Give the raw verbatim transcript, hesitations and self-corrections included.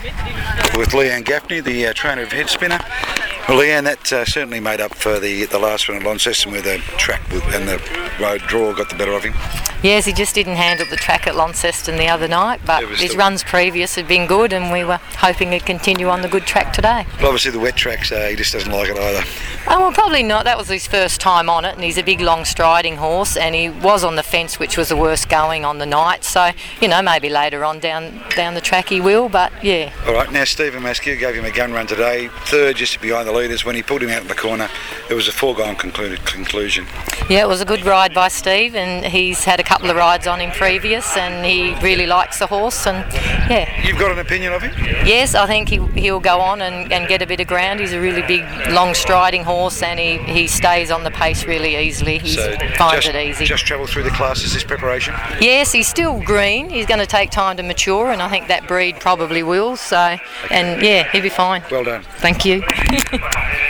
with Leanne Gaffney, the uh, trainer of Head Spinner. Well, Leanne, that uh, certainly made up for the the last one at Launceston, where the track and the road draw got the better of him. Yes, he just didn't handle the track at Launceston the other night, but his still... runs previous had been good, and we were hoping he'd continue on the good track today. But obviously the wet tracks, uh, he just doesn't like it either. Oh, well, probably not. That was his first time on it, and he's a big, long striding horse, and he was on the fence, which was the worst going on the night. So, you know, maybe later on down down the track he will, but yeah. All right, now Stephen Maskew gave him a gun run today, third just behind the leaders. When he pulled him out in the corner, it was a foregone concluded conclusion. Yeah, it was a good ride by Steve, and he's had a couple of rides on him previous, and he really likes the horse, and yeah. You've got an opinion of him? Yes, I think he, he'll go on and, and get a bit of ground. He's a really big, long striding horse, and he, he stays on the pace really easily. He so finds just, it easy. Just travel through the classes, this preparation? Yes, he's still green. He's going to take time to mature, and I think that breed probably will. So, okay. And yeah, he'll be fine. Well done. Thank you.